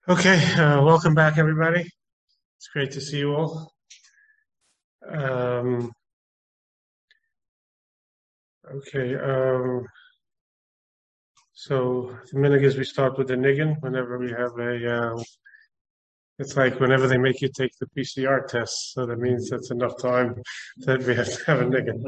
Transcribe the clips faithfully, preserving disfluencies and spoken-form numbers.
Okay, uh, welcome back, everybody. It's great to see you all. Um, okay, um, so the minhag is we start with the niggin whenever we have a. Uh, it's like whenever they make you take the P C R test, so that means that's enough time that we have to have a niggin.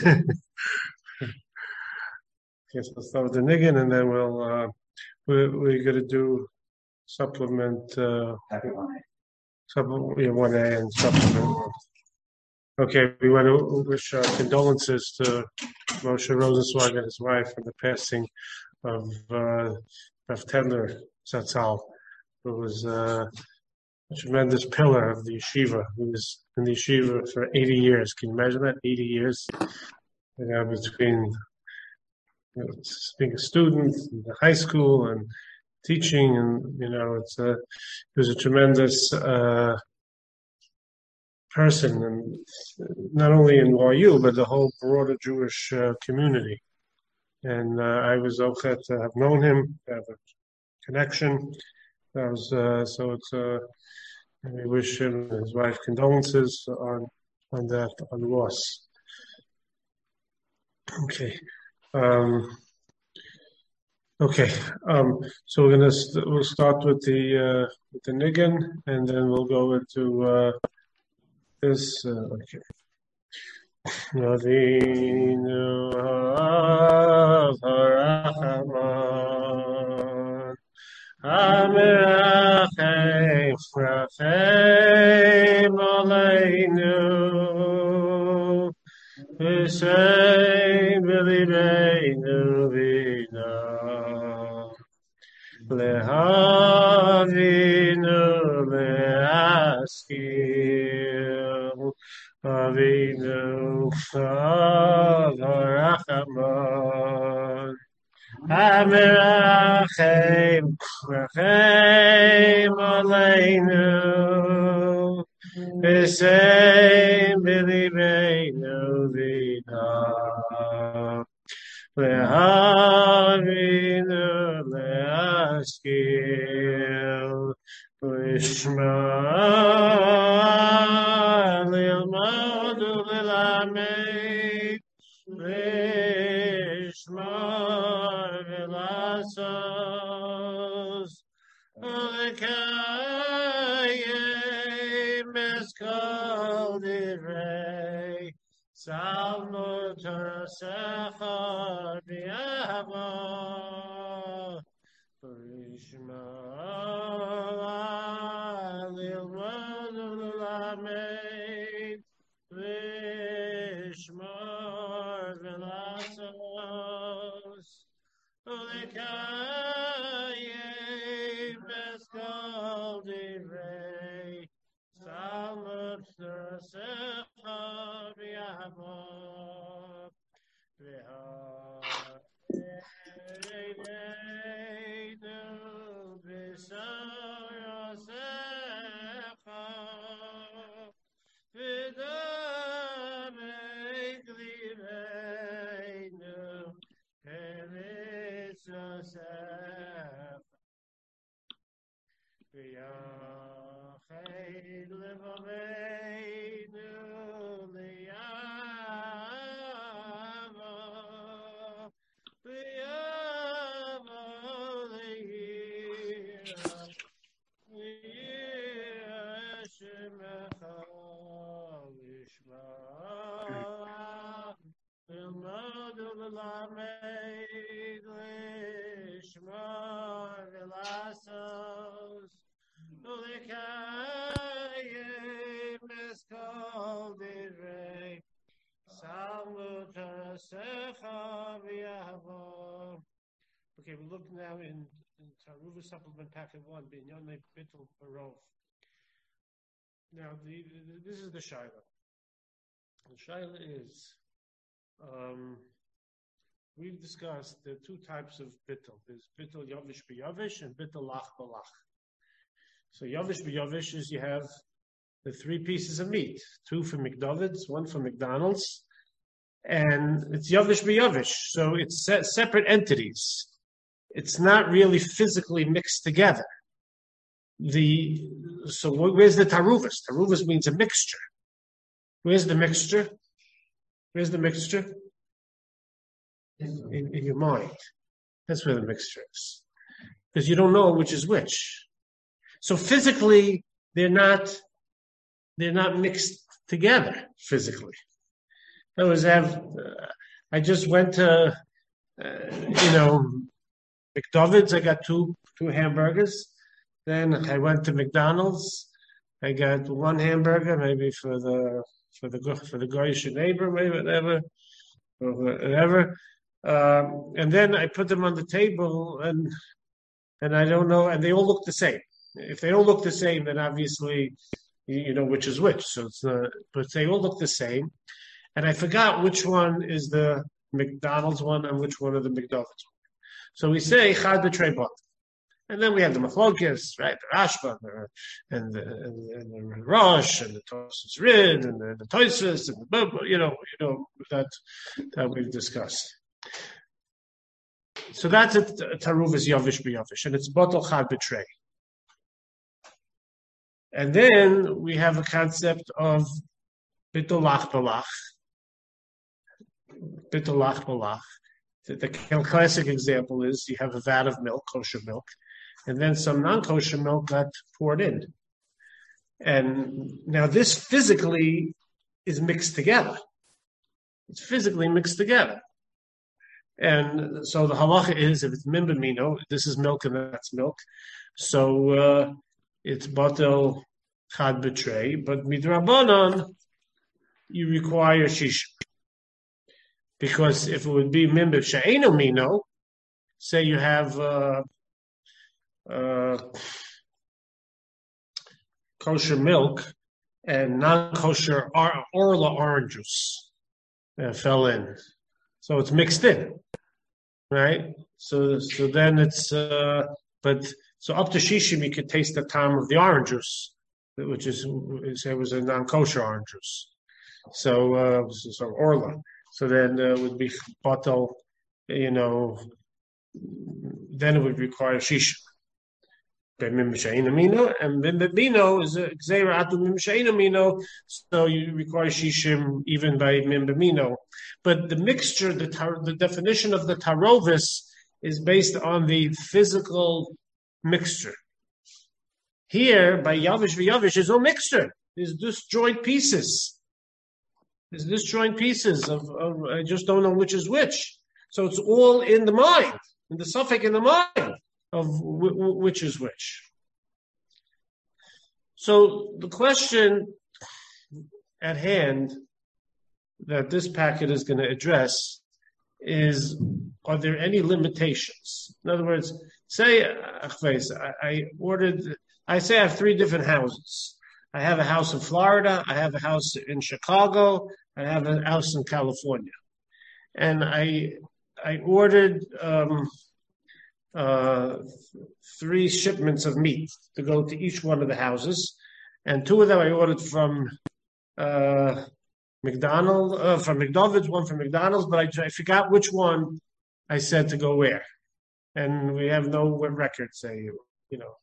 Okay, so let's start with the niggin, and then we'll uh, we're, we're going to do supplement. Uh, supplement, yeah, one A and supplement one. Okay, we want to wish uh, condolences to Moshe Rosenzweig and his wife for the passing of uh, Rav Tendler Zatzal, who was uh, a tremendous pillar of the yeshiva. He was in the yeshiva for eighty years. Can you imagine that? eighty years, you know, between you know, being a student in the high school and teaching, and you know, it's a, he was a tremendous uh, person, and not only in Y U but the whole broader Jewish uh, community. And uh, I was okay to have known him, to have a connection. That was uh, so. It's uh, we wish him and his wife condolences on on that on loss. Okay. Um, okay. Um, so we're gonna st- we'll start with the uh, with the niggin, and then we'll go into uh, this. Uh, okay. Avinu harav harachaman hamerachem rachem aleinu v'shem b'libeinu v'na lehavinu le'askil Avinu Avarachaman Amirachem Rachem Aleinu V'shem b'libeinu v'na Lehavinu le'askil V'shma Lelamed Vishmar Velasos Lekayim Eskal Divrei Salmo Torasecha B'Yahava Vishmar Lelamed Vishmar Velasos Ulikayim Eskal Divrei Salmut Narasecha B'Yahava V'ha'ereinu B'Sarasecha V'damei Glibeinu Peretz Yosef V'yached Levaveinu Liyava Liyava Liyira Liyira Shemecha Ilmod Ulamed Lishmar Velasos Ulikayim Eskal Divrei Salmut Torasecha B'Yahava. Okay, we look now in, in Taruva Supplement Packet one, Binyone Bittul Barov. Now, the, the, this is the Shaila. The Shaila is, um, we've discussed the two types of bittul. There's bittul yavish b'yavish and bittul lach b'lach. So yavish b'yavish is you have the three pieces of meat, two for McDonald's, one for McDonald's, and it's yavish b'yavish. So it's se- separate entities. It's not really physically mixed together. the so where's the taruvus? Taruvus means a mixture. Where's the mixture? Where's the mixture? In, in your mind. That's where the mixture is. Because you don't know which is which. So physically, they're not they're not mixed together physically. I was have uh, I just went to uh, you know McDonald's. I got two two hamburgers. Then I went to McDonald's. I got one hamburger, maybe for the for the for the Goyish neighbor, maybe whatever, or whatever. Um, and then I put them on the table, and and I don't know, and they all look the same. If they all look the same, then obviously you, you know which is which. So it's not, but they all look the same. And I forgot which one is the McDonald's one and which one are the McDonald's one. So we say chad b'trei bot. And then we have the Machlokes, right? The Rashba, and the, and, and the Rosh, and the Tosfos Rid, and the, the Tosfos, and the you know, you know that that we've discussed. So that's a Taruvus Yavish b'Yavish, and it's Botol Chad B'Trei. And then we have a concept of Bitolach Balach. Bitolach Balach. The, the classic example is you have a vat of milk, kosher milk, and then some non-kosher milk got poured in. And now this physically is mixed together. It's physically mixed together. And so the halacha is, if it's mimbamino, this is milk and that's milk. So uh, it's batel chad b'trei, but midrabanan, you require shishim. Because if it would be mimba she'eino mino, say you have uh, uh, kosher milk and non-kosher or- orla orange juice uh, fell in, so it's mixed in, right? So, so then it's uh, but so up to shishim you could taste the time of the orange juice, which is say it was a non-kosher orange juice. So, uh, so orla. So then uh, it would be batal, you know, then it would require shishim. And mimbamino is a gzeira atu mimbamino, so you require shishim even by mimbamino. But the mixture, the tar, the definition of the tarovis is based on the physical mixture. Here, by yavish v'yavish, there's no mixture. There's disjoint pieces. There's disjoint pieces of, of, I just don't know which is which. So it's all in the mind, in the suffix in the mind of w- w- which is which. So the question at hand that this packet is going to address is, are there any limitations? In other words, say, I, I ordered, I say I have three different houses. I have a house in Florida, I have a house in Chicago, I have a house in California. And I I ordered um, uh, three shipments of meat to go to each one of the houses. And two of them I ordered from uh, McDonald's, uh, from McDonald's, one from McDonald's, but I, I forgot which one I said to go where. And we have no record, say, you know.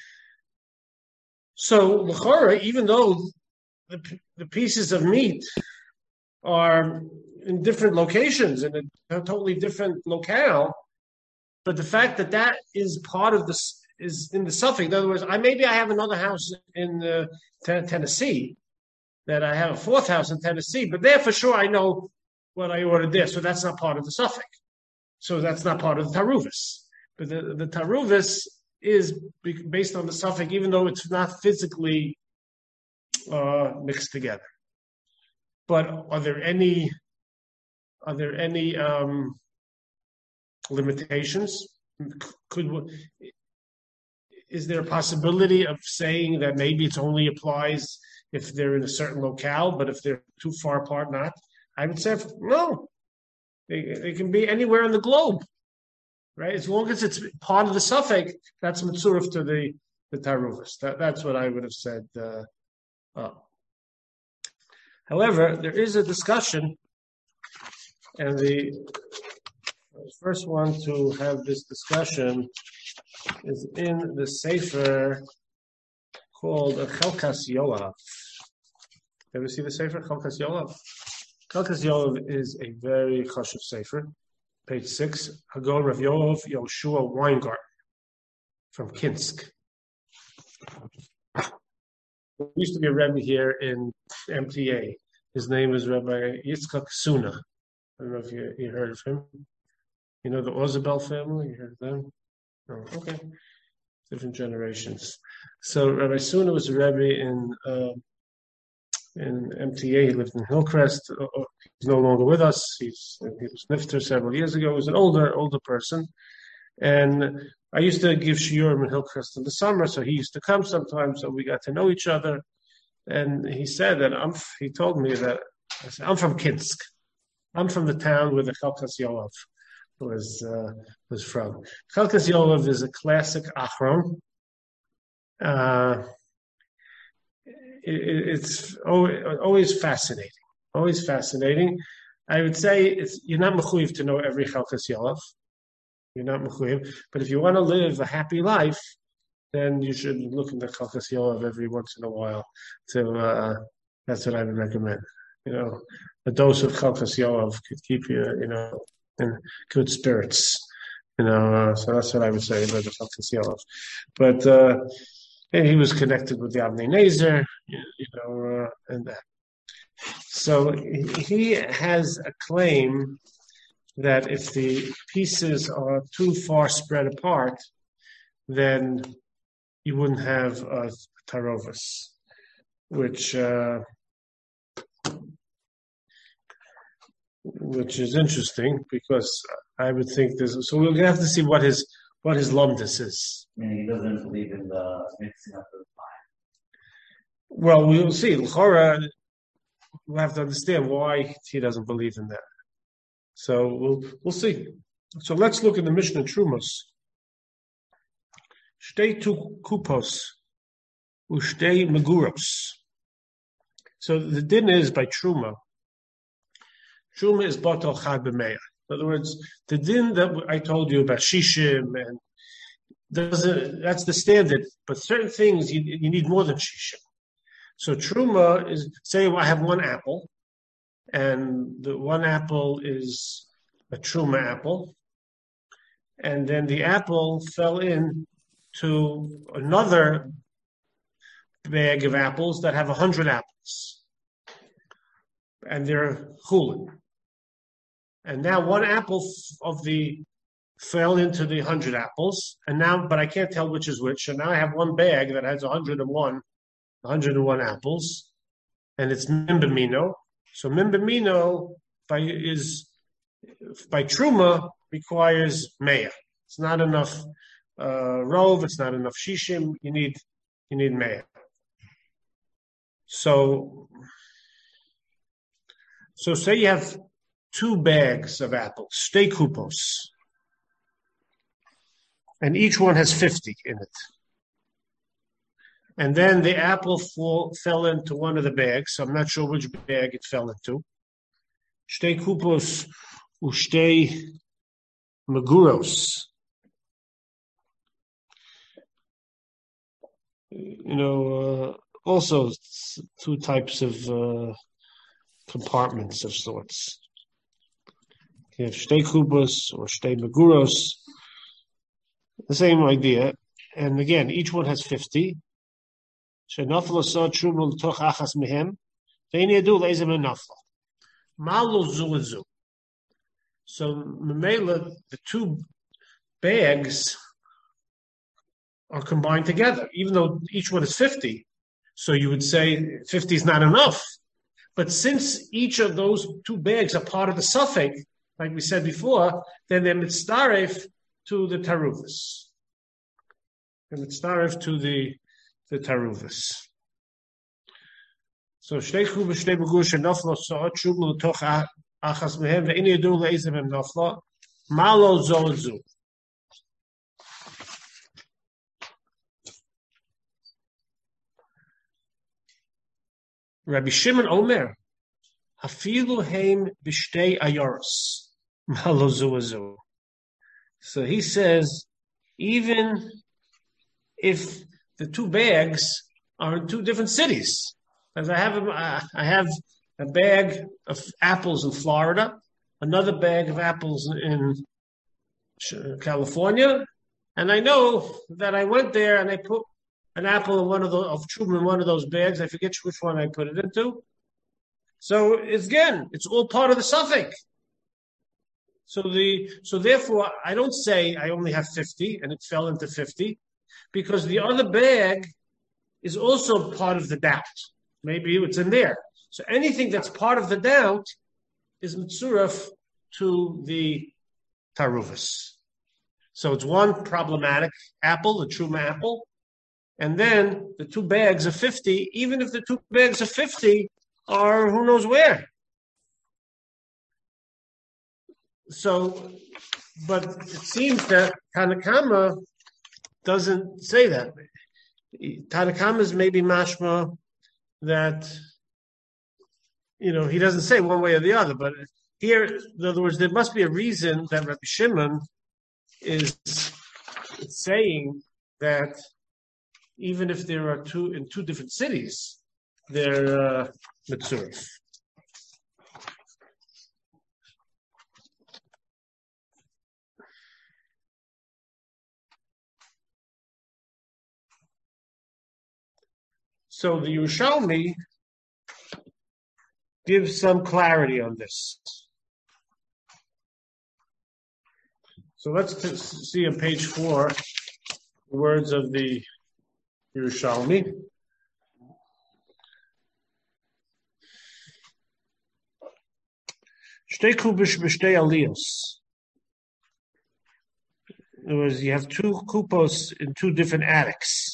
So, l'chora, even though the, the pieces of meat are in different locations, in a, a totally different locale, but the fact that that is part of this is in the suffix. In other words, I maybe I have another house in uh, t- Tennessee, that I have a fourth house in Tennessee, but there for sure I know what I ordered there, so that's not part of the suffix. So that's not part of the taruvus. But the, the taruvus is based on the suffix, even though it's not physically uh, mixed together. But are there any are there any um, limitations? Could is there a possibility of saying that maybe it only applies if they're in a certain locale, but if they're too far apart, not? I would say no. They they can be anywhere in the globe. Right, as long as it's part of the suffix, that's mitzuruf to the the taruvus. That, that's what I would have said. Uh, uh. However, there is a discussion, and the first one to have this discussion is in the Sefer called Chelkas Yoav. Ever see the sefer Chelkas Yoav? Chelkas Yoav is a very chashuv sefer. Page six. Hagon Rav Yoav Yoshua Weingarten from Kinsk. There used to be a Rebbe here in M T A. His name is Rabbi Yitzchak Suna. I don't know if you, you heard of him. You know the Ozabel family? You heard of them? No. Okay. Different generations. So Rabbi Suna was a Rebbe in uh, in M T A. He lived in Hillcrest. He's no longer with us. He's he was nifter several years ago. He was an older older person, and I used to give shiurim in Hillcrest in the summer. So he used to come sometimes. So we got to know each other. And he said that I'm. He told me that I said, I'm from Kinsk. I'm from the town where the Chelkas Yoav was uh, was from. Chelkas Yoav is a classic achron. Uh, it, it's always fascinating. Always fascinating. I would say it's you're not mechuyev to know every Chelkas Yoav. You're not mechuyev, but if you want to live a happy life, then you should look in the Chelkas Yoav every once in a while. To uh, that's what I would recommend. You know, a dose of Chelkas Yoav could keep you, you know, in good spirits. You know, uh, so that's what I would say about the Chelkas Yoav. But uh, he was connected with the Avnei Nezer, you, you know, uh, and that. So he has a claim that if the pieces are too far spread apart, then you wouldn't have a tarovas, which uh, which is interesting because I would think there's. So we'll have to see what his what his lumdus is. And he doesn't believe in the mixing up of the fire. Well, we'll see. L'chora, we'll have to understand why he doesn't believe in that. So we'll we'll see. So let's look at the Mishnah Trumos. Shtei tu kupos, ushtei meguros. So the din is by truma. Truma is batal chad b'meya. In other words, the din that I told you about shishim and doesn't that's the standard. But certain things you you need more than shishim. So truma is say I have one apple, and the one apple is a truma apple, and then the apple fell in to another bag of apples that have a hundred apples, and they're chulin. And now one apple of the fell into the hundred apples, and now, but I can't tell which is which. And now I have one bag that has a hundred and one, a hundred and one apples, and it's mimbamino. So mimbamino by is by truma requires meya. It's not enough. Uh, rove, it's not enough shishim. You need, you need meya. So, so say you have two bags of apples, shtei kupos, and each one has fifty in it. And then the apple fall, fell into one of the bags. So I'm not sure which bag it fell into. Shtei kupos ushtei meguros. You know, uh, also two types of uh, compartments of sorts. You have shtei kubos or shtei meguros, the same idea. And again, each one has fifty. So Memela, the two bags are combined together, even though each one is fifty. So you would say fifty is not enough. But since each of those two bags are part of the suffix, like we said before, then they're mitzaref to the taruvus. They're mitzaref to the, the taruvus. So shtei chub shtei begur shenaflo sa'at shub l'toch achas mehem ve'ini yadu le'ezem hem naflo malo zo zu. Rabbi Shimon Omer, hafilu heim b'shtei ayoros, malo zuazu. So he says, even if the two bags are in two different cities. As I have, a, I have a bag of apples in Florida, another bag of apples in California, and I know that I went there and I put an apple in one of the of Truma in one of those bags. I forget which one I put it into. So it's again, it's all part of the suffix. So the so therefore I don't say I only have fifty and it fell into fifty, because the other bag is also part of the doubt. Maybe it's in there. So anything that's part of the doubt is mitzuraf to the taruvas. So it's one problematic apple, the truma apple, and then the two bags of fifty, even if the two bags of fifty are who knows where. So, but it seems that Tanakama doesn't say that. Tanakama is maybe mashma that, you know, he doesn't say one way or the other, but here, in other words, there must be a reason that Rabbi Shimon is saying that even if there are two in two different cities, they're uh, mitzurif. So the Yerushalmi gives some clarity on this. So let's t- see on page four the words of the Yerushalmi. Shtei kubish b'shtei aliyos. In other words, you have two kupos in two different attics.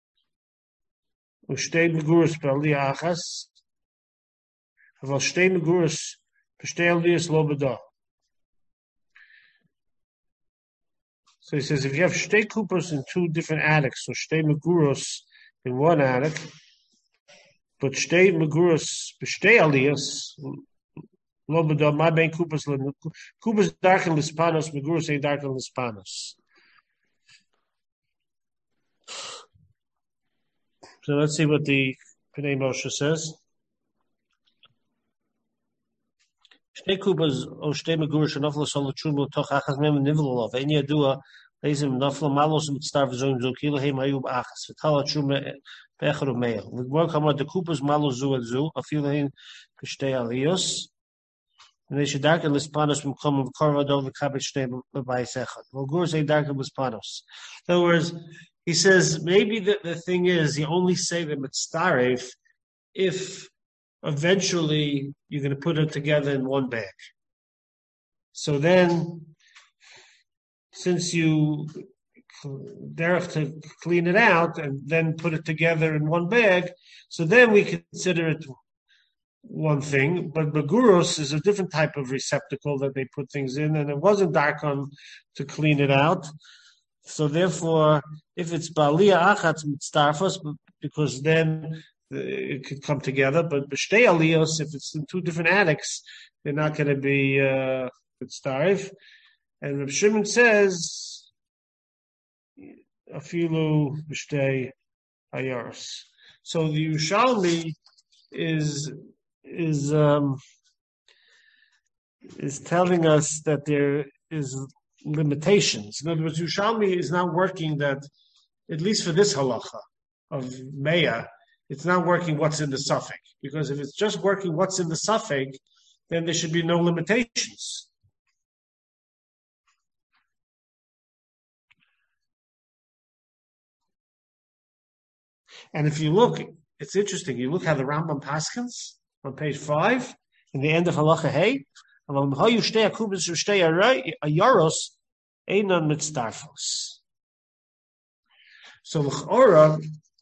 Ushtei meguros b'aliyah achas, aval shtei meguros b'shtei aliyos lo b'dah. So he says, if you have shtei kupos in two different attics, so shtei meguros in one attic, but shtei meguros b'shtei aliyos lo b'dah, ma bein kupos kupos darken l'spanos, meguros ain't darken l'spanos. So let's see what the Pnei Moshe says. Shtei kubas o shtei meguros shenoflo solo trumo toch achas mem nivlolov ein yadua leizim noflo malos mitzdarv zoim zo kilo heim hayub achas v'tala trumo be'echad u'meil v'gmor kamar de kubas malos zu et zu afilo hein b'shtei aliyos and they should darken l'spanos v'mkom v'korva dov v'kabit shtei b'bayis echad v'guros ein darken l'spanos. In other words, he says maybe the, the thing is you only say the mitzdaref if eventually you're going to put it together in one bag. So then, since you derech to clean it out and then put it together in one bag, so then we consider it one thing. But baguros is a different type of receptacle that they put things in, and it wasn't darkon to clean it out. So therefore, if it's ba'aliyah achatz mitzdarfos, because then it could come together. But b'shtei aliyos, if it's in two different attics, they're not going to be uh, mitzdarf. And Reb Shimon says, afilu b'shtei ayaros. So the Yerushalmi is is um, is telling us that there is limitations. In other words, Yerushalmi is not working that, at least for this halacha of Meah, it's not working what's in the suffix. Because if it's just working what's in the suffix, then there should be no limitations. And if you look, it's interesting. You look how the Rambam paskins on page five, in the end of halacha hey, einon mitzdarfos. So l'chora,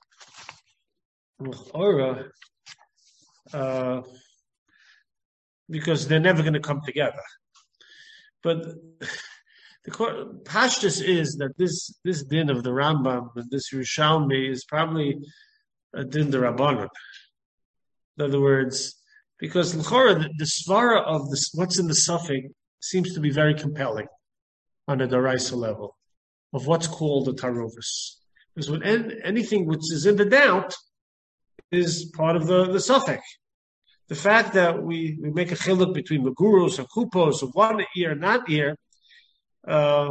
l'chora, uh, because they're never going to come together. But the pashtus is that this this din of the Rambam and this Yerushalmi is probably a din de Rabbanan. In other words, because l'chora, the, the svara of this, what's in the suffix seems to be very compelling on a daraisa level of what's called the taruvus. Because when en- anything which is in the doubt, is part of the, the suffix. The fact that we, we make a chiluk between the gurus and kupos of one ear, not ear, uh,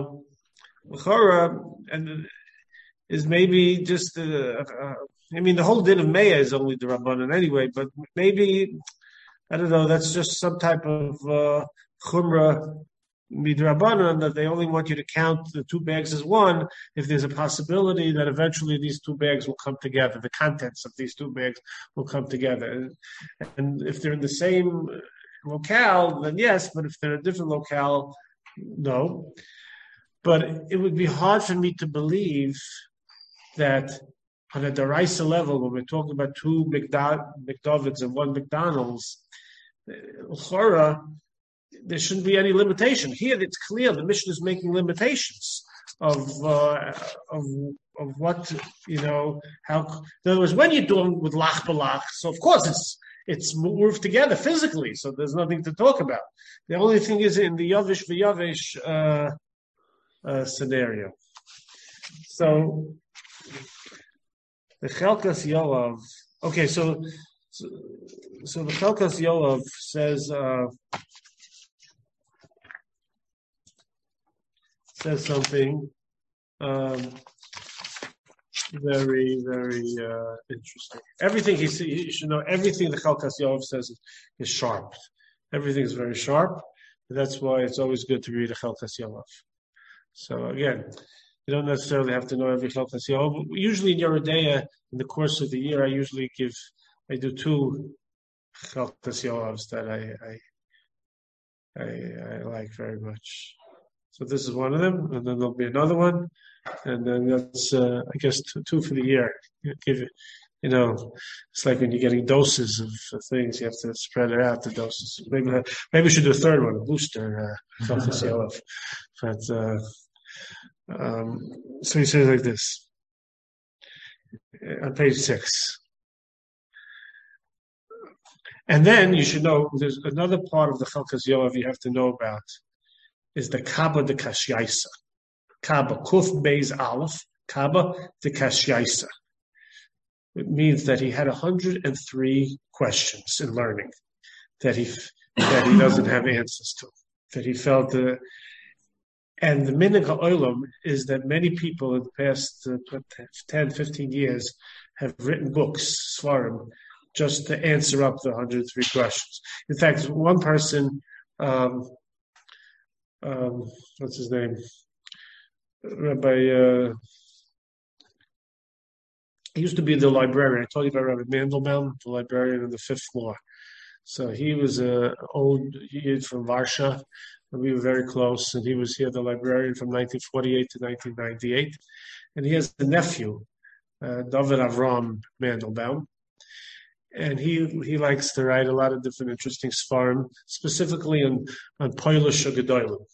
and is maybe just, uh, uh, I mean, the whole din of Meah is only the Rabbanan anyway, but maybe, I don't know, that's just some type of uh, chumrah midrabanan, that they only want you to count the two bags as one if there's a possibility that eventually these two bags will come together. The contents of these two bags will come together. And if they're in the same locale, then yes, but if they're in a different locale, no. But it would be hard for me to believe that on a Daraisa level, when we're talking about two McDavids and one McDonald's, L'chora, there shouldn't be any limitation. Here, it's clear the Mishnah is making limitations of uh, of of what, you know, how. In other words, when you're doing with lach balach, so of course it's it's moved together physically, so there's nothing to talk about. The only thing is in the yavish v'yavish uh, uh, scenario. So the Chelkas Yoav. Okay, so so, so the Chelkas Yoav says. Uh, says something um, very, very uh, interesting. Everything he see, you should know, everything the Chelkas Yoav says is, is sharp. Everything is very sharp. That's why it's always good to read a Chelkas Yoav. So again, you don't necessarily have to know every Chelkas Yoav. Usually in Yeridea, in the course of the year, I usually give, I do two Chelkas Yoavs that I, I, I, I like very much. So this is one of them, and then there'll be another one, and then that's, uh, I guess, two, two for the year. You give it, you know, it's like when you're getting doses of uh, things, you have to spread it out, the doses. Maybe maybe we should do a third one, a booster, uh, but, uh, um, so he says like this, on page six. And then you should know, there's another part of the Chelkas Yoav you have to know about, is the Kaaba de Kashyaisa. Kaaba, Kuf Beis Aleph, Kaaba de Kashyaisa. It means that he had one hundred three questions in learning that he that he doesn't have answers to, that he felt. Uh, and the minhag ha'olam is that many people in the past uh, ten, fifteen years have written books, svarim, just to answer up the one hundred three questions. In fact, one person, um, Um, what's his name? Rabbi, uh, he used to be the librarian. I told you about Rabbi Mandelbaum, the librarian on the fifth floor. So he was a old Yid from Varsha, and we were very close. And he was here, the librarian from nineteen forty-eight to nineteen ninety-eight. And he has a nephew, uh, David Avram Mandelbaum. And he he likes to write a lot of different interesting svarim, specifically on on Polish Gedolim,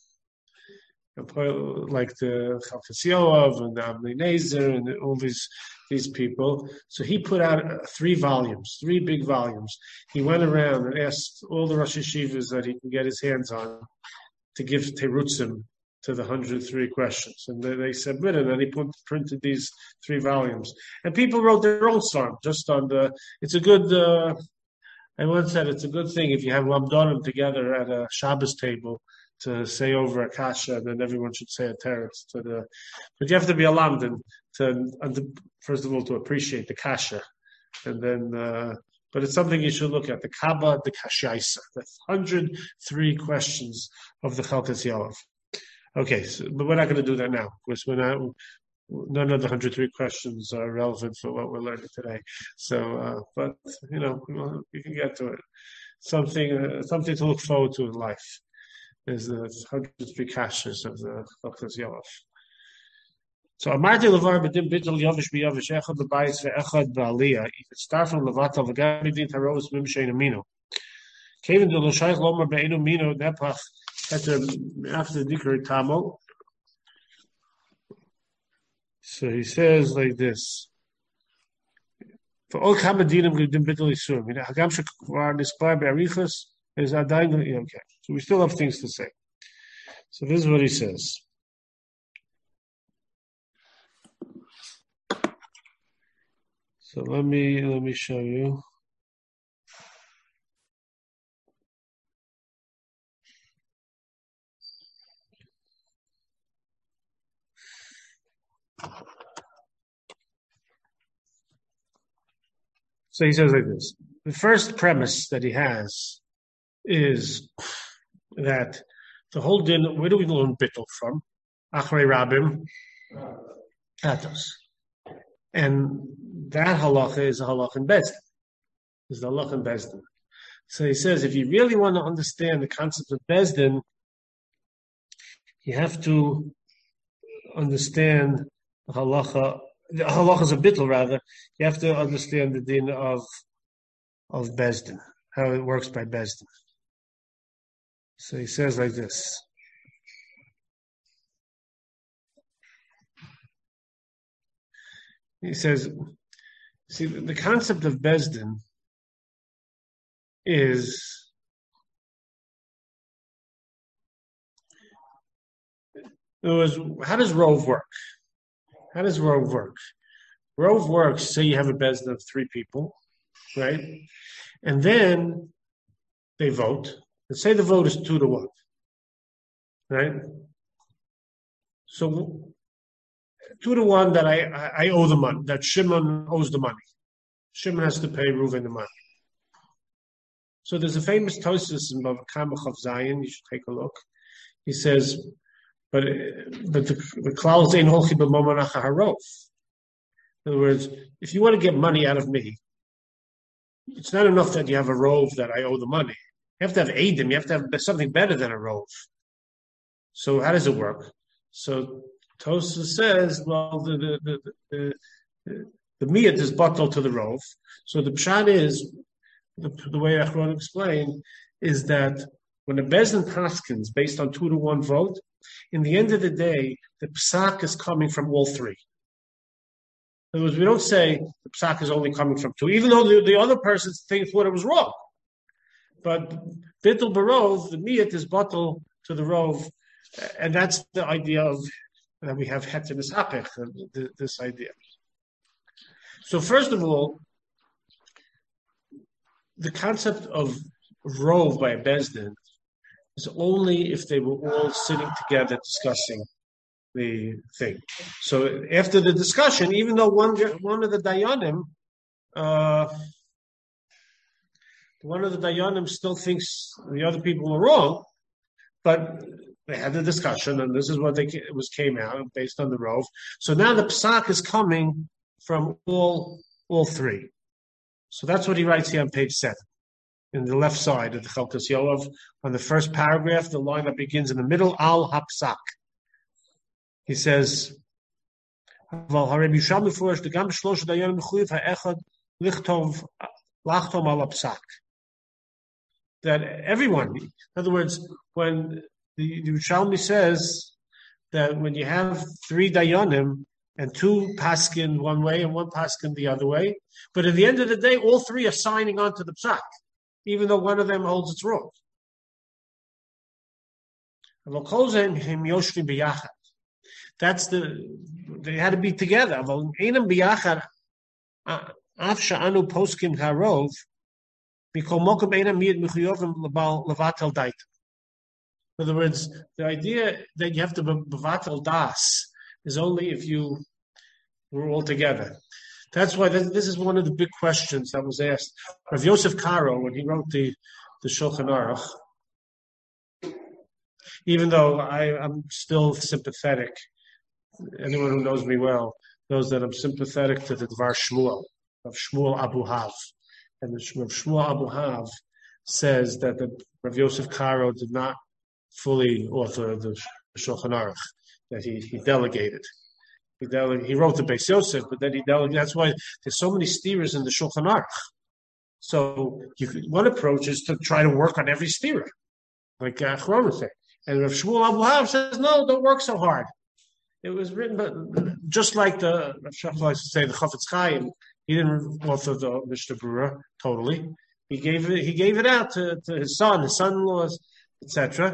like the Chelkas Yoav and the Avnei Nezer and all these these people. So he put out uh, three volumes, three big volumes. He went around and asked all the Rosh Yeshivas that he could get his hands on to give terutzim to the one hundred three questions, and they, they submitted, and he put, printed these three volumes. And people wrote their own song just on the. It's a good. Uh, I once said it's a good thing if you have lamdonim together at a Shabbos table to say over a kasha, then everyone should say a teretz to the. But you have to be a lamdin to, first of all, to appreciate the kasha, and then. Uh, But it's something you should look at, the Kaaba, the Kashyaisa, the one hundred three questions of the Chelkas Yoav. Okay, so, but we're not going to do that now, because we're not, none of the one hundred three questions are relevant for what we're learning today. So, uh, but, you know, you can get to it. Something uh, something to look forward to in life is the one hundred three kashas of the Chelkas Yoav. So, Amarti Levar B'dim B'dil Yavish B'yavish Echad B'bayis Ve'echad B'aliyah. If it starts from Levatal V'gami Din Taros Mim Shein Amino. Kevin de L'Shayich Lomar Be'enu Mino Nepach after after the Dikri Tamo. So he says like this. For all Kamadinim B'dim B'dil Yisur. Hagam Shekvar Nispar Be'arichas is Adayin. Okay. So we still have things to say. So this is what he says. So let me let me show you. So he says like this. The first premise that he has is that the whole din, where do we learn bittul from? Achrei Rabim, Atos. And that halacha is a halacha in Bezdin. Is the halacha in Bezdin. So he says, if you really want to understand the concept of Bezdin, you have to understand the halacha. The halacha is a bittul, rather. You have to understand the din of of Bezdin, how it works by Bezdin. So he says like this. He says, see, the concept of Bezdin is it was how does Rove work? How does Rove work? Rove works, say you have a Bezdin of three people, right? And then they vote. And say the vote is two to one, right? So two to one that I, I, I owe the money, that Shimon owes the money. Shimon has to pay Reuven the money. So there's a famous Tosfos in Bava Kama Chav Zayin. You should take a look. He says, but but the the klal zayin holchi b'momanach harov. In other words, if you want to get money out of me, it's not enough that you have a rove that I owe the money. You have to have eidim. You have to have something better than a rove. So how does it work? So Tosfos says, well, the the the the, the, the miyat is batal to the rove. So the pshat is the, the way Achron explained is that when a bezdin paskins based on two to one vote, in the end of the day, the psak is coming from all three. In other words, we don't say the psak is only coming from two, even though the, the other person thinks what it was wrong. But bittul barov, the miyat is batal to the rove, and that's the idea of that we have het in this apech, this idea. So first of all, the concept of rove by a bezdin is only if they were all sitting together discussing the thing. So after the discussion, even though one one of the dayanim, uh, one of the dayanim still thinks the other people are wrong, but they had the discussion, and this is what they it was came out based on the rove. So now the psak is coming from all all three. So that's what he writes here on page seven. In the left side of the Chelkas Yoav, on the first paragraph, the line that begins in the middle, Al Hapsak. He says, that everyone, in other words, when the, the Yerushalmi says that when you have three dayanim and two paskin one way and one paskin the other way, but at the end of the day, all three are signing on to the psak, even though one of them holds it's wrong. That's the, they had to be together. In other words, the idea that you have to bevatel das is only if you were all together. That's why this is one of the big questions that was asked. Rav Yosef Karo, when he wrote the, the Shulchan Aruch, even though I, I'm still sympathetic, anyone who knows me well knows that I'm sympathetic to the Dvar Shmuel, of Shmuel Abu Hav. And the Shmuel Abu Hav says that the Rav Yosef Karo did not fully author the Shulchan Aruch, that he, he delegated. He, dele- he wrote the Beis Yosef, but then he delegated. That's why there's so many steers in the Shulchan Aruch. So you could, one approach is to try to work on every steer, like Achron would say. And Rav Shmuel Abu Hav says, no, don't work so hard. It was written, but just like the Rav Shach likes to say, the Chafetz Chaim, he didn't author the Mishnah Berurah totally. He gave it. He gave it out to, to his son, his son-in-laws, et cetera.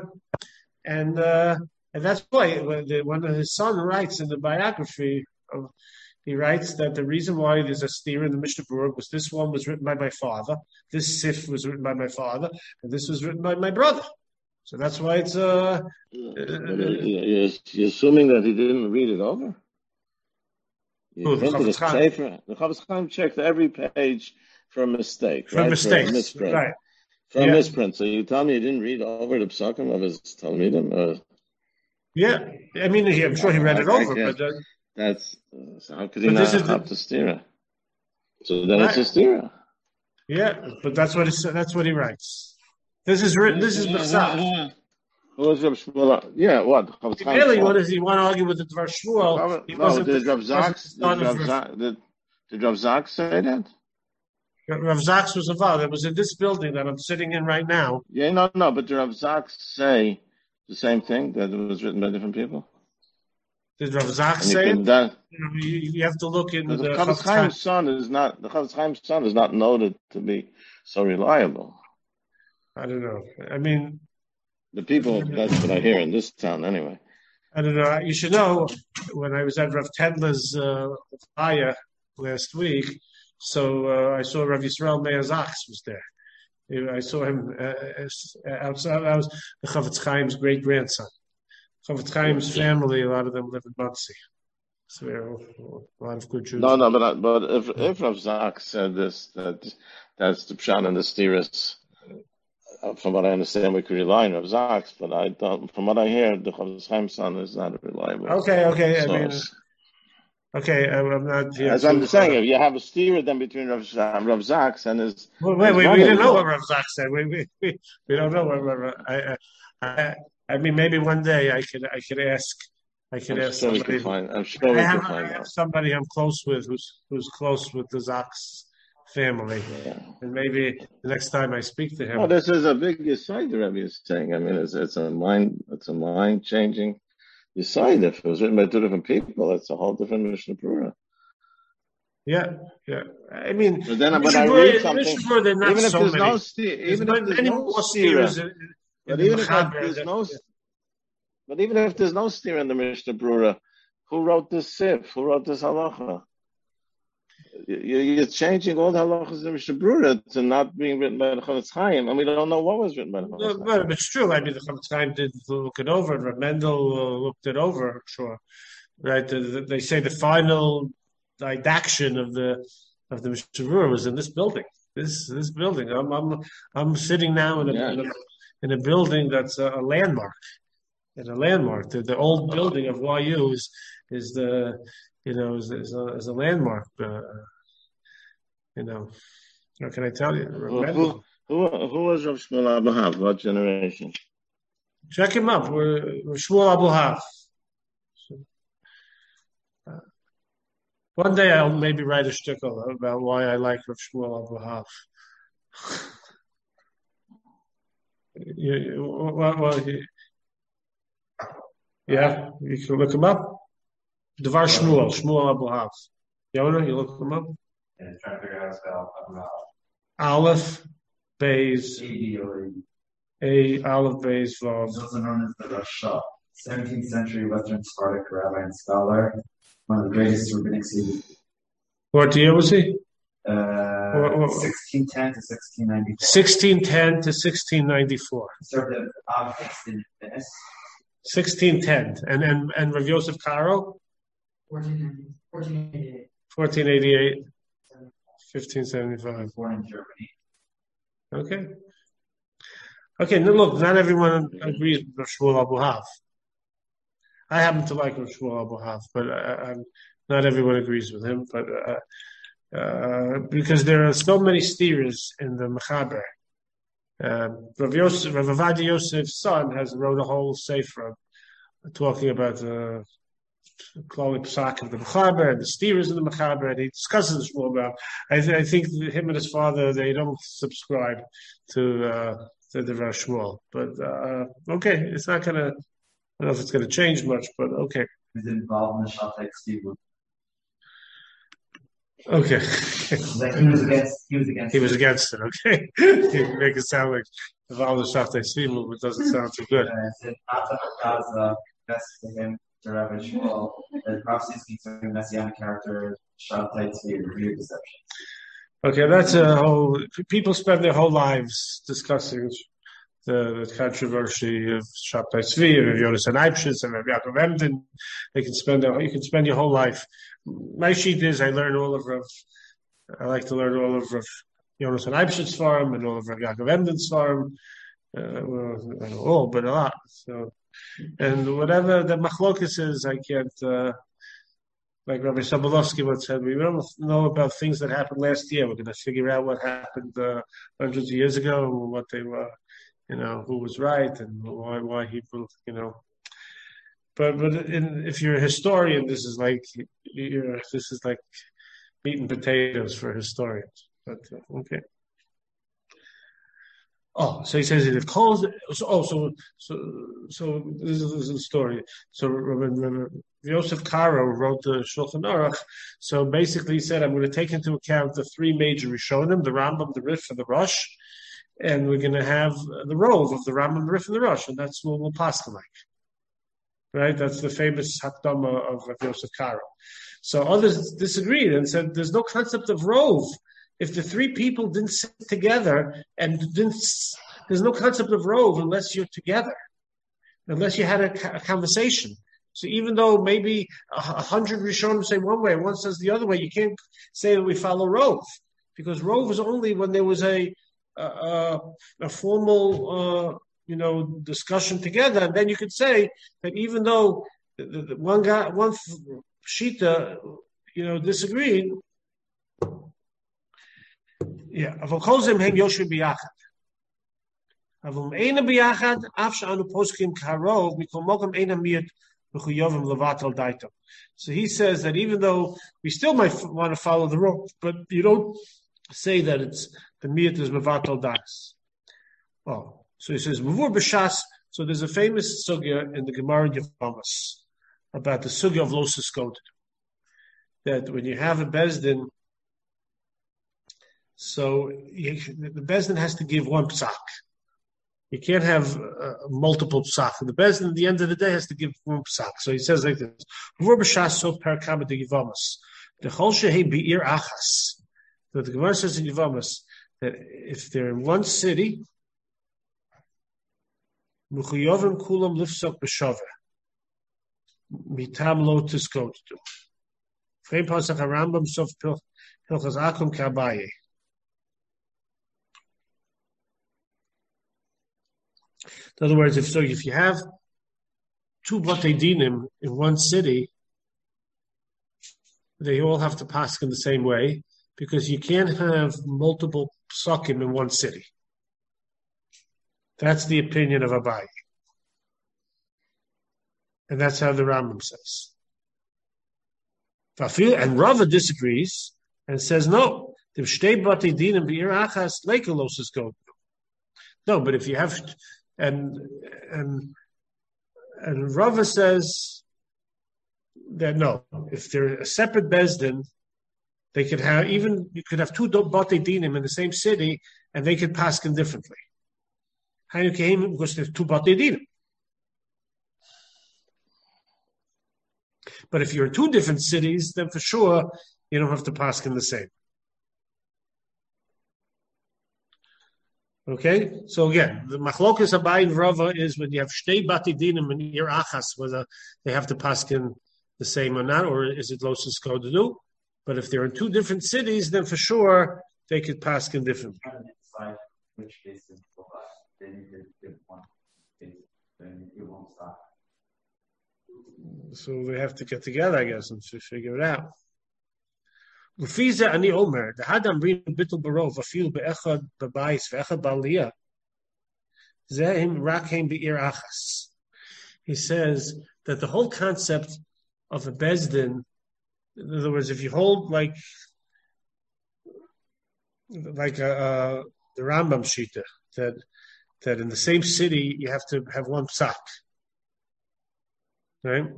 And uh, and that's why when, the, when his son writes in the biography of he writes that the reason why there's a steer in the Mishnah Berurah was this one was written by my father, this Sif was written by my father, and this was written by my brother. So that's why it's uh, uh you're, you're assuming that he didn't read it over. You oh, the printed a Chavetz Chaim. sefer. The Chavetz Chaim checked every page for a mistake, For right? mistakes, for a misprint. right? For Yeah. a misprint. So you tell me you didn't read over the psakim of his Talmidim? Or... Yeah, I mean, he, I'm sure he read it Okay, over, yeah. but uh, That's uh, so how could he But not this is the- have to stira? So then Right. it's a stira. yeah, but that's what it's, that's what he writes. This is written. This is B'tzach. Who was Rav Shmuel? Yeah, what? Chavetz Chaim Really, said. what does he want to argue with the Dvar Shmuel? He No, wasn't did the- Rav wasn't Zaks, the did son of Rav Rav- Zaks, did, did Rav Zaks say that? Rav Zaks was involved. It was in this building that I'm sitting in right now. Yeah, no, no, but did Rav Zaks say the same thing, that it was written by different people? Did Rav Zaks And you say can it? then, You, know, you, you have to look into the the Chavetz Chavetz Chaim. Chaim's son is not, the Chavetz Chaim's son is not noted to be so reliable. I don't know. I mean, The people, that's what I hear in this town anyway. I don't know. You should know when I was at Rav Tendler's uh, Aya last week. So uh, I saw Rav Yisrael Meir Zaks was there. I saw him uh, outside. I was the Chavetz Chaim's great grandson. Chavetz Chaim's family, a lot of them live in Monsey. So there are a lot of good Jews. No, no, but I, but if if Rav Zaks said this, that that's the pshat and the steerus. Uh, from what I understand, we could rely on Rav Zaks, but I don't. From what I hear, the Chavetz Chaim's son is not a reliable. Okay, okay. I mean, source. okay. I, I'm not. Here As to, I'm saying, uh, if you have a steer then between Rav, Rav Zaks and his, Well, wait, his wait, we didn't know brother-in-law. what Rav Zaks said. We, we, we, we don't know what Rav. I, I, I mean, maybe one day I could, I could ask, I could I'm ask sure we somebody. can find. I'm sure we I can have, I find have out. somebody I'm close with who's who's close with the Zaks family, Yeah. and maybe the next time I speak to him. No, this is a big aside. The Rebbe is saying. I mean, it's it's a mind, it's a mind changing aside. If it was written by two different people, it's a whole different Mishnah Berurah. Yeah, yeah. I mean, But then when Mishnah I Berurah- read something, Mishnah Berurah, there are not even if so there's many. no steer, There's even if many there's no more steer, steers in, in but the even if Mechaber there's that- no, but even if there's no steer in the Mishnah Berurah, who wrote this sif? Who wrote this halacha? You- You're changing all the halachas in the Mishnah Berurah to not being written by the Chavetz Chaim, and we don't know what was written by the No, Chavetz Chaim. but it's true. I mean, the Chavetz Chaim did look it over. Rav Mendel uh, looked it over. Sure, right? The, the, they say the final didaction of the of the Mishnah Berurah was in this building. This this building. I'm I'm I'm sitting now in a Yeah. in, a, in a building that's a, a landmark. In a landmark, the, the old building of Y U is is the you know is, is, a, is a landmark. Uh, you know, what can I tell you? Rav Who, Mendel. who, who, who was Rav Shmuel Abahav? What generation? Check him up. We're, we're Shmuel Abu Hav. Uh, One day I'll maybe write a shtickle about why I like Rav Shmuel Abu Hav. you, you, well, well, you, yeah, you can look him up. Devar Shmuel, Shmuel Abu Hav. Yona, you look him up. And trying to figure out how to spell about Aleph, Beis, A D or A, Aleph, Beis, Vav. He's also known as the Rasha, seventeenth century Western Spartic rabbi and scholar, one of the greatest rabbinic sages. What year was he? Uh, What- what- sixteen ten to sixteen ninety-four. sixteen ten to sixteen ninety-four. Served as objects in Venice. sixteen ten. And, and, and Rav Yosef Karo? fourteen eighty-eight. fourteen eighty-eight, fifteen seventy-five. Born in Germany. Okay. Okay, now look, not everyone agrees with Rav Shmuel Abu Hav. I happen to like Rav Shmuel Abu Hav, but uh, um, not everyone agrees with him. But uh, uh, because there are so many steers in the Mechaber. Um, Rav Yosef, Rav Avad Yosef's son has wrote a whole sefer talking about the Klali Psak of the Mechaber and the steers in the Mechaber, and he discusses this more about. I, th- I think him and his father, they don't subscribe to uh, to the Rav Shmuel, but uh, okay, it's not gonna. I don't know if it's gonna change much, but okay, He was involved in the Shaltai Tzibur. okay. Like he was against. He was against. He was against it. Okay, you make it sound like the Val Shaftei Tzvi movement doesn't sound too good. Uh, said Ata Gaza best for him to Rabbi Shmuel that prophecies concerning messianic character, Shabtai Tzvi, review deception. Okay, that's a whole. People spend their whole lives discussing the, the controversy of Shabtai Tzvi, of Yonas and Eibshitz, and of Yaakov Emden. They can spend their, you can spend your whole life. My sheet is I learn all of Rav. I like to learn all of Rav Yonas and Eibshitz's farm and all of Rav Yaakov Emden's farm. Uh, well, all, but a lot. So, and whatever the machlokus is, I can't. Uh, Like Rabbi Sobolovsky once said, we don't know about things that happened last year. We're going to figure out what happened uh, hundreds of years ago, what they were, you know, who was right and why why people, you know. But but in, if you're a historian, this is like you're, this is like meat and potatoes for historians. But uh, okay. Oh, so he says it calls. Oh, so so so this is, this is a story. So Rabbi Yosef Karo wrote the Shulchan Aruch. So basically, he said, "I'm going to take into account the three major Rishonim: the Rambam, the Rif, and the Rosh, and we're going to have the Rov of the Rambam, the Rif, and the Rosh, and that's what we'll pass like." Right? That's the famous Hakdama of Rabbi Yosef Karo. So others disagreed and said, "There's no concept of Rov. If the three people didn't sit together and didn't, there's no concept of rove unless you're together, unless you had a, a conversation. So even though maybe a, a hundred Rishonim say one way, one says the other way, you can't say that we follow rove, because rove is only when there was a a, a formal, uh, you know, discussion together, and then you could say that even though the, the, the one guy, one shita, you know, disagreed. Yeah, avol kol zeh hem yoshvim biyachad. Avol eina biyachad, af she'anu poskim karov, mikol mokom eina miyat b'chuyovim levatal daitom. So he says that even though we still might f- want to follow the rope, but you don't say that it's the miyat is levatal dais. Oh, so he says mavur b'shas. So there's a famous sugya in the Gemara in Yevamos about the sugya of losus koted, that when you have a bezdin. So you, the Bezdin has to give one psak. You can't have uh, multiple psak. The Bezdin, at the end of the day, has to give one psak. So he says like this: so per kama de Yevamos, the chol shehi be'ir achas. So the Gemara says in Yevamos that if they're in one city, muchuyovim kulam lifsok b'shaveh mitam lo tiskot. Freim pasach harambam sof pilchas akum kabaye. In other words, if so, if you have two Batei Dinim in one city, they all have to pass in the same way, because you can't have multiple psakim in one city. That's the opinion of Abaye. And that's how the Rambam says. And Rava disagrees and says, no, no, but if you have, and and and Rava says that no, if they're a separate bezdin, they could have even you could have two batei dinim in the same city, and they could paskin differently. How you came because there's two batei dinim. But if you're in two different cities, then for sure you don't have to paskin the same. Okay, so again, the machlokas Abaye and Rava is when you have shtei batei dinim and ir achas, whether they have to paskin the same or not, or is it losus kodedu? But if they're in two different cities, then for sure they could paskin differently. Which cases they need to give one case, then you won't stop. So they have to get together, I guess, and figure it out. Ufiza ani omer the hadam rin bitul barov afil beechad bebayis veechad baliyah zehim rakim beir achas. He says that the whole concept of a bezdin, in other words, if you hold like like a, uh, the Rambam shita that that in the same city you have to have one psak, right?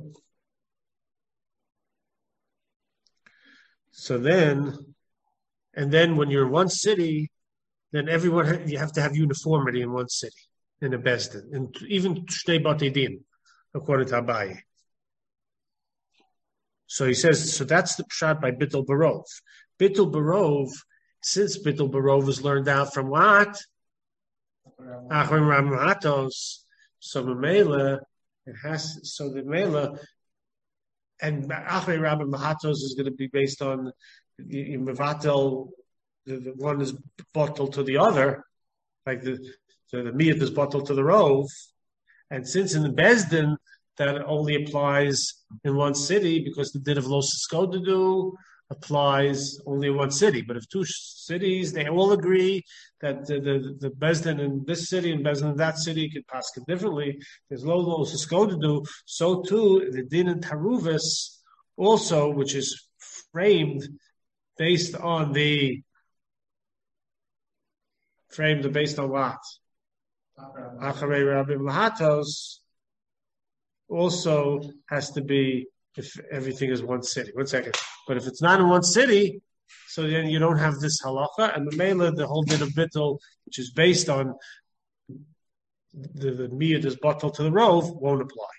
So then, and then when you're in one city, then everyone, you have to have uniformity in one city, in a bezdin, and even shtei batei din, according to Abaye. So he says, so that's the pshat by Bittul Barov. Bittul Barov, since Bittul Barov was learned out from what? Achrim Ramatos. So the Mela, it has, so the Mela, and Achrim Ramatos is going to be based on the Mevatel, the, the one is bottled to the other, like the, the, the Miyat is bottled to the Rov. And since in the Bezdin, that only applies in one city because the din of Lo Siskodedu applies only in one city. But if two cities, they all agree that the, the, the Bezdin in this city and Bezdin in that city can pass it differently. There's Lo Lo Siskodedu. So too, the din in Taruvis also, which is framed based on the, framed based on what? Acharei Rabbi Lahatos also has to be if everything is one city. One second. But if it's not in one city, so then you don't have this halacha, and the Mela, the whole din of Bittul, which is based on the, the miyad is bottled to the rove, won't apply.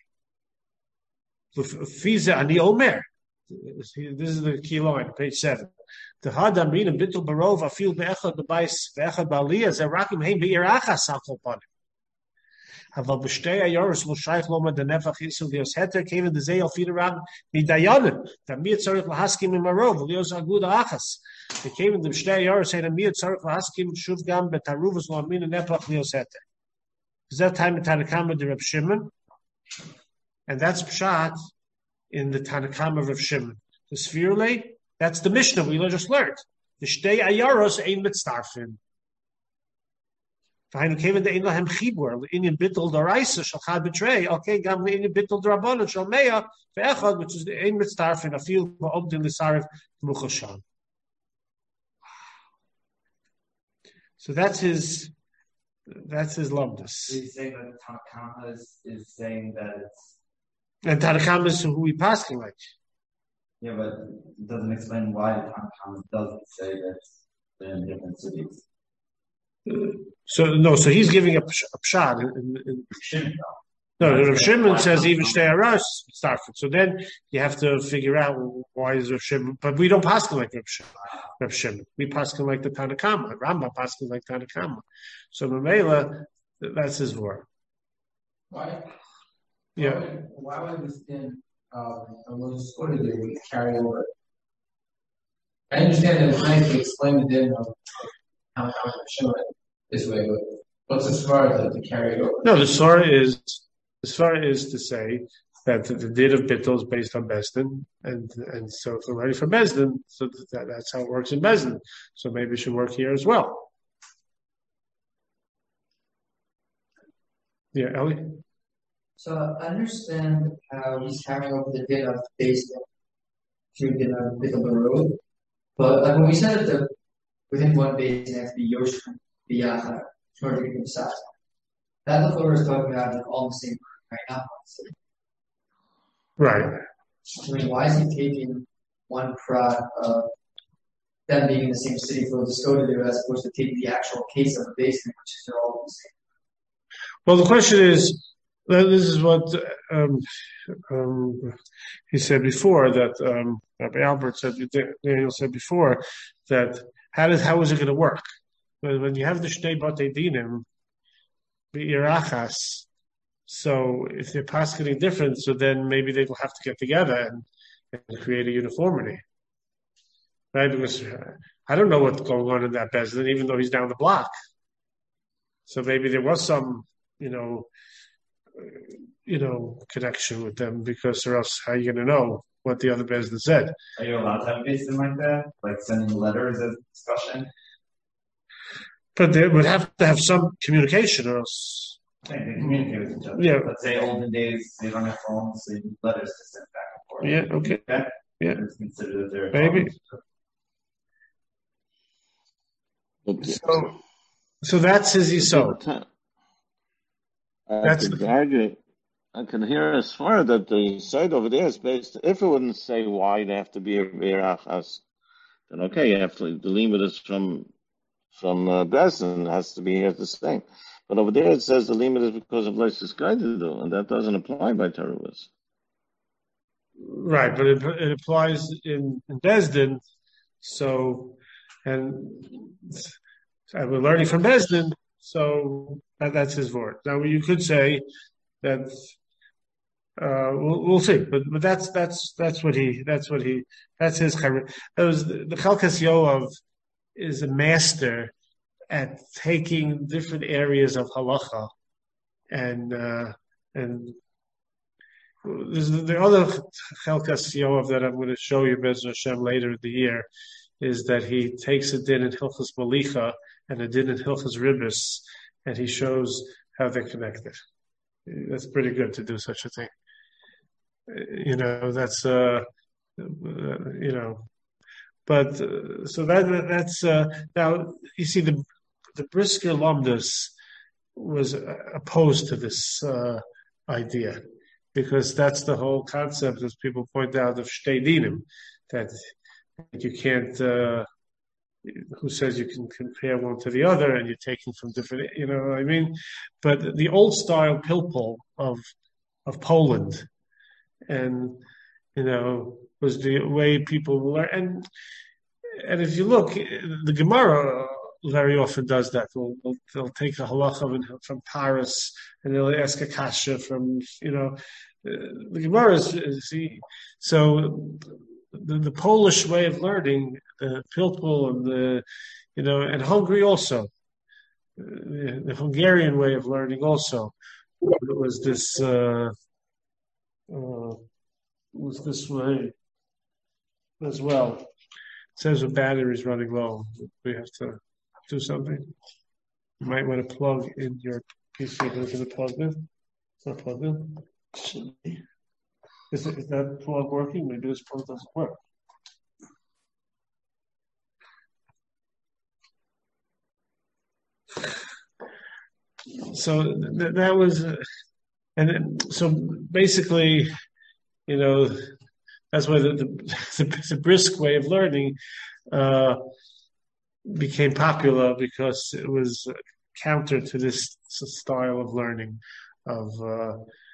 Fiza ani omer. This is the key line, page seven. The hadam rin Bittul barov afil be'echad be'bais be'echad ba'aliyah zerakim heim be'irachas sakol panim. Aber bestei Ayoros lo shaykh lo ma denefach isul dios heter keven de zeil fiderang mi dayanen da mir tzarich lahaskim im marov lios agud achas the keven de bestei Ayoros had a mir tzarich lahaskim shuv gam betaruvos lo min nefach lios heter. Is that time in Tanakama de Reb Shimon, and that's pshat in the Tanakama of Reb Shimon. The Sfirle, that's the Mishnah we just learned. The shtei Ayoros ein mitzarfin. Fine, came in the Inlahem Chibur, the Indian Bittul Daraisa, Shalchad betray, okay, Gam the Indian Bittul Drabon, Shalmeya, Ve'echad, which is the Ein Mitztarfin, a field for Obdin Lisarif Muchashan. So that's his, that's his lumdus. So he's saying that Tanakama is, is saying that it's. And Tanakama is who we passing like. Yeah, but it doesn't explain why the Tanakama doesn't say that they're in different cities. So no, so he's giving a, a pshat. In, in, in, no, Rav Shimon says even shtei aras starfin. So then you have to figure out why is Rav Shimon. But we don't pass him like Rav Shimon. Rav Shimon. We pass him like the Tanakama. Rambam pass him like Tanakama. So Mamela, that's his word. Why? Yeah. Why would, why would this then um, a little sort of do carry over? I understand that it's nice to explain the din of how how to show it this way, but what's the svara to, to carry it over? No, the svara is the svara is to say that the, the din of bittul is based on Bezdin, and and so if we're ready for Bezdin, so that, that's how it works in Bezdin. So maybe it should work here as well. Yeah, Ellie. So I understand how he's carrying over the din of Bezdin to the din of Bittul Barov, but like when we said that the within one base, it has to be Yosh Biyachar in order to get Sat. That the photo is talking about like all the same right now. Right. I mean, why is he taking one prod of them being in the same city for the Skoda do as opposed to taking the actual case of the basement, which is they're all the same? Well, the question is, this is what um, um, he said before, that um, Rabbi Albert said, Daniel said before, that How does how is it going to work? When, when you have the shnei batei dinim, be'irachas, so if they're passing different, so then maybe they will have to get together and, and create a uniformity, right? Because I don't know what's going on in that Bezdin, even though he's down the block. So maybe there was some, you know, you know, connection with them, because or else how are you going to know what the other Bezdin said? Are you allowed to have a basin like that? Like sending letters as discussion? But they would have to have some communication, or else. I think they communicate with each other. Yeah. Let's say olden days, they don't have phones, so you need letters to send back and forth. Yeah, okay. Yeah. Yeah. It's considered that they're Maybe. Okay. So, so that's his Yisod. I That's could the- argue. I can hear as far that the side over there is based. If it wouldn't say why they have to be a Be'erachas, then okay, you have to. The limit is from from uh, Bezdin has to be here the same. But over there it says the limit is because of Leisus Gaididu, and that doesn't apply by Teruvas. right, but it, it applies in, in Bezdin. So, and, and we're learning from Bezdin. So that, that's his word. Now you could say that uh, we'll, we'll see, but but that's that's that's what he that's what he that's his. That was the, the Chalkas Yoav is a master at taking different areas of halacha and uh, and there's the other Chalkas Yoav that I'm going to show you Be'ez Hashem later in the year is that he takes a din in Hilchas Malicha and a din in Hilchas Ribbis and he shows how they're connected. That's pretty good to do such a thing. You know, that's uh, you know, but uh, so that that's uh, now you see the the Brisker Lamdas was opposed to this uh, idea because that's the whole concept, as people point out, of Shtei Dinim, that you can't. Uh, who says you can compare one to the other and you're taking from different, you know what I mean? But the old style pilpul of of Poland, and you know, was the way people learn. And and if you look, the Gemara very often does that. They'll, they'll, they'll take a halacha from Paris and they'll ask a kasha from, you know, the Gemara is, is so the, the Polish way of learning, the pilpul and the, you know, and Hungary also, the, the Hungarian way of learning also, it was this, uh, uh, was this way as well. It says the battery is running low. We have to do something. You might want to plug in your P C. Is it plugged in? It's not plugged in. Should be. Is, it, is that plug working? Maybe this plug doesn't work. So th- that was, uh, and then, so basically, you know, that's why the, the, the, the brisk way of learning uh, became popular because it was counter to this style of learning of uh,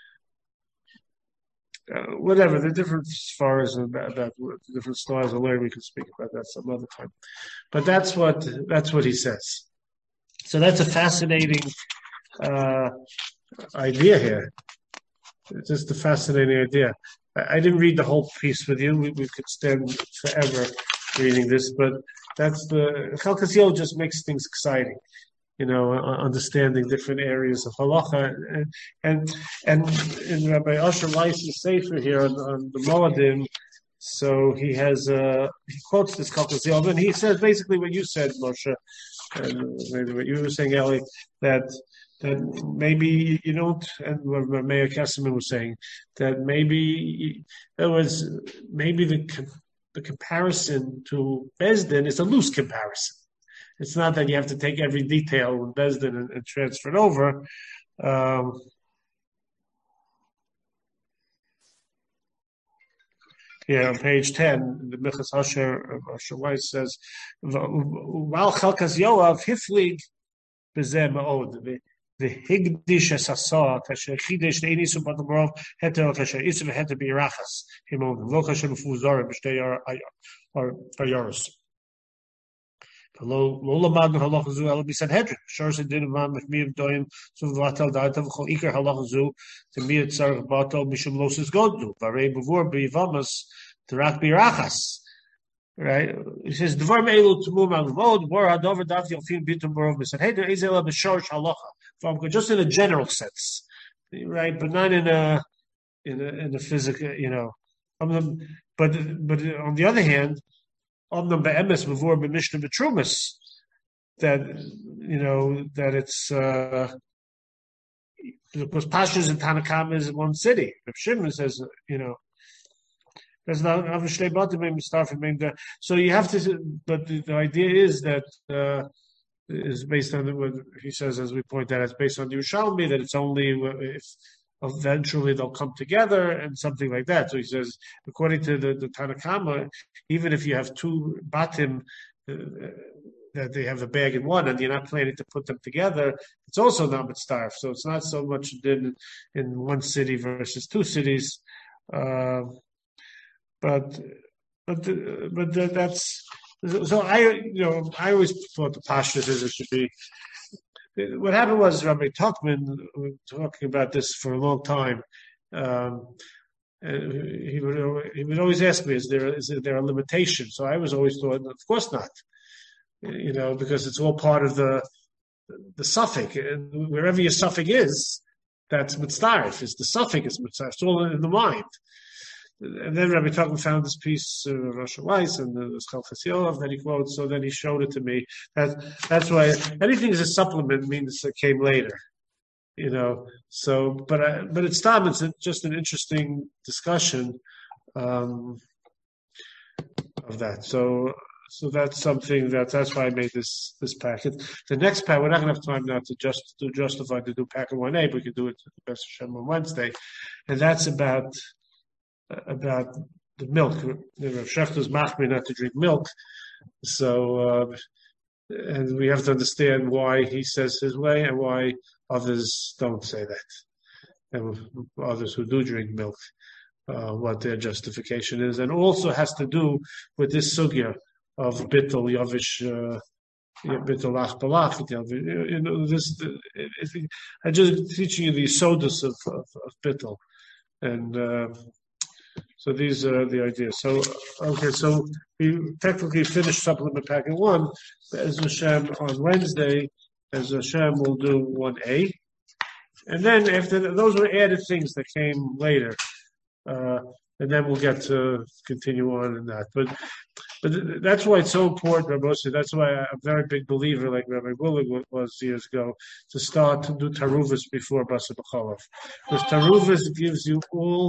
uh, whatever the different as far as about, about the different styles of learning. We can speak about that some other time, but that's what that's what he says. So that's a fascinating uh, idea here. It's just a fascinating idea. I didn't read the whole piece with you. We, we could stand forever reading this, but that's the Chalkas Yoav just makes things exciting, you know, understanding different areas of halacha, and and, and in Rabbi Asher Weiss's sefer here on, on the Moedim, so he has uh, he quotes this Chalkas Yoav, and he says basically what you said, Moshe, and maybe what you were saying, Eli, that. That maybe you don't, and what Mayor Kesselman was saying, that maybe there was maybe the the comparison to Bezdin is a loose comparison. It's not that you have to take every detail in Bezdin and, and transfer it over. Um, Here on page ten, the Michas Asher Asher Weiss says, "While Chalkas Yoav hiflig b'zeh ma'od." The higdish asasa kasher chidish the inisu but the world heter kasher isu heter birachas himon lo kasher mufuzar b'shtei or ayorus. Lo lo lamad halach zu el bisanhedrin. Shor se din man mishmiv doim so vatal da'atav chol iker halach zu to me it tzarich batal mishum loses godlu varei bevor b'yivamas terak birachas. Right? He says dvar me'elu t'mum al vod war hadover daf yofin bitum borov bisanhedrin izela b'shorsh halacha. From just in a general sense, right? But not in a in a in a physical, you know. Um, but but on the other hand, on the be'emes before b'mishnah b'trumas, that you know that it's uh, because Pashas and Tanakam is in one city. If Shimon says, you know, there's not obviously about to start from the. So you have to, but the, the idea is that. Uh, is based on what he says, as we point out, it's based on the Yerushalmi, that it's only if eventually they'll come together and something like that. So he says, according to the, the Tanakama, even if you have two batim, uh, that they have a bag in one and you're not planning to put them together, it's also not mitzdarf. So it's not so much in, in one city versus two cities. Uh, but but but that's so. I you know I always thought the pashtus is it should be. What happened was Rabbi Tuchman was talking about this for a long time. Um, and he would he would always ask me, "Is there is there a limitation?" So I was always thought, "Of course not," you know, because it's all part of the the suffix. And wherever your suffix is, that's mitzdarif. It's the suffix is mitzdarif. It's all in the mind. And then Rabbi Tuchman found this piece, uh, Rosh Weiss, and the Chalchas Yov that he quotes. So then he showed it to me. That that's why anything is a supplement means it came later, you know. So, but I, but it's time. It's just an interesting discussion um, of that. So so that's something that that's why I made this this packet. The next packet, we're not going to have time now to just to justify to do packet one A, but we can do it to the best of Hashem on Wednesday, and that's about. about the milk. Rav Shechter is machmir not to drink milk, so uh, and we have to understand why he says his way and why others don't say that, and others who do drink milk, uh, what their justification is, and also has to do with this sugya of bittul yavish. Uh, bittul ach balach. You know, this. I'm just teaching you the sodas of, of, of bittul, and. Uh, So these are the ideas. So, okay, so we technically finished supplement packet one. As Hashem on Wednesday, as Hashem will do one A. And then after the, those were added things that came later. Uh, and then we'll get to continue on in that. But but that's why it's so important, Rabbi Moshe. That's why I'm a very big believer, like Rabbi Willig was years ago, to start to do Taruvas before Basa B'Cholav. Because Taruvas gives you all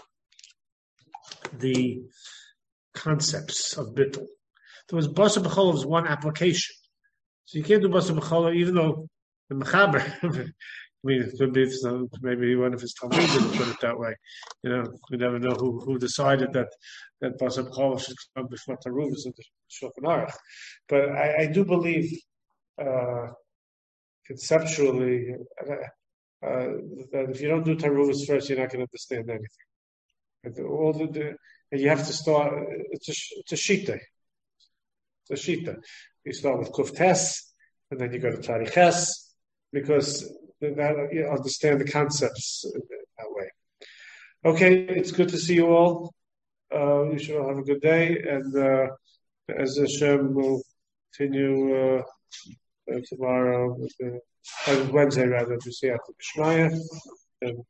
the concepts of bittul. There was Basa B'Cholav is one application. So you can't do Basa B'Cholav even though the Mechaber, I mean, it could be some, maybe one of his Talmudim didn't put it that way. You know, we never know who, who decided that, that Basa B'Cholav should come before Taruvas in the Shulchan Aruch. But I, I do believe uh, conceptually uh, uh, that if you don't do Taruvas first, you're not going to understand anything. All the, the and you have to start. It's a it's a shita. It's a shita. You start with kuftes, and then you go to tariches, because that you understand the concepts that way. Okay, it's good to see you all. Uh, you should all have a good day, and uh, as Hashem will continue uh, uh, tomorrow, with the, uh, Wednesday rather, to see after Bishmaya. And